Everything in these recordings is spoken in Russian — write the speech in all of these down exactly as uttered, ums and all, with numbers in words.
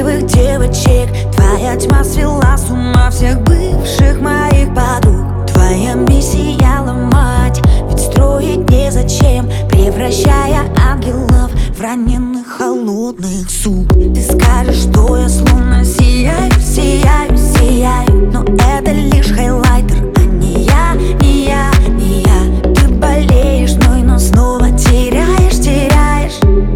милых девочек. Твоя тьма свела с ума всех бывших моих подруг. Твоя миссия ломать, ведь строить незачем, превращая ангелов в раненых холодных сук. Ты скажешь, что я словно сияю, сияю, сияю, но это лишь хайлайтер, а не я, не я, не я. Ты болеешь мной, но снова теряешь, теряешь.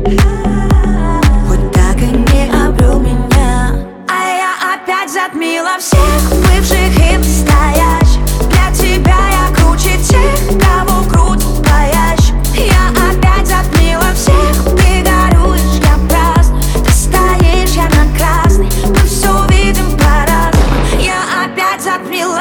Вот так и не обрел меня, а я опять затмила всех бывших и настоящих. Для тебя я круче тех, кого крутит боящих. Я опять затмила всех, ты горюешь, я праздную. Ты стоишь, я на красный, мы все видим по-разному. Я опять затмила.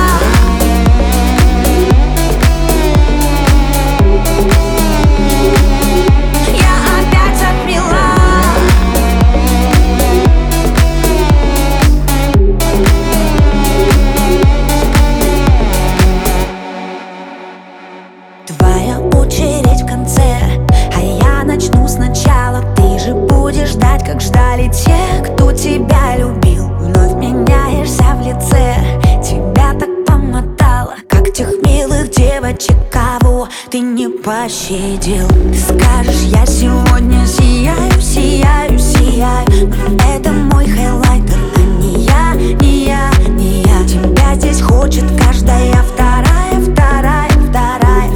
Твоя очередь в конце, а я начну сначала. Ты же будешь ждать, как ждали те, кто тебя любил. Вновь меняешься в лице, тебя так помотало, как тех милых девочек, кого ты не пощадил. Ты скажешь, я сегодня сияю, сияю, сияю, но это мой хайлайтер, а не я, не я, не я. Тебя здесь хочет каждая вторая, вторая, вторая.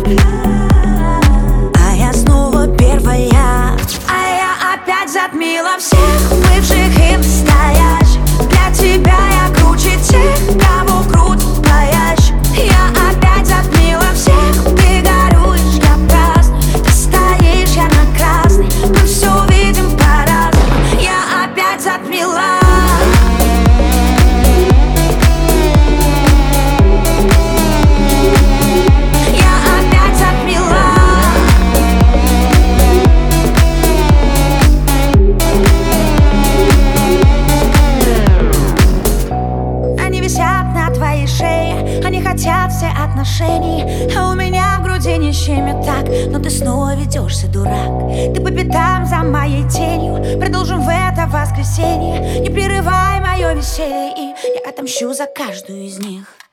А я снова первая, а я опять затмила всех бывших и настоящих. Для тебя я круче тех, кого крутит боящих. Я опять затмила всех, ты горюешь, я праздную. Ты стоишь, я на красный, мы все видим по-разному. Я опять затмила. Они хотят все отношений, а у меня в груди не щемит так. Но ты снова ведешься, дурак. Ты по пятам за моей тенью. Продолжим в это воскресенье. Не прерывай мое веселье, и я отомщу за каждую из них.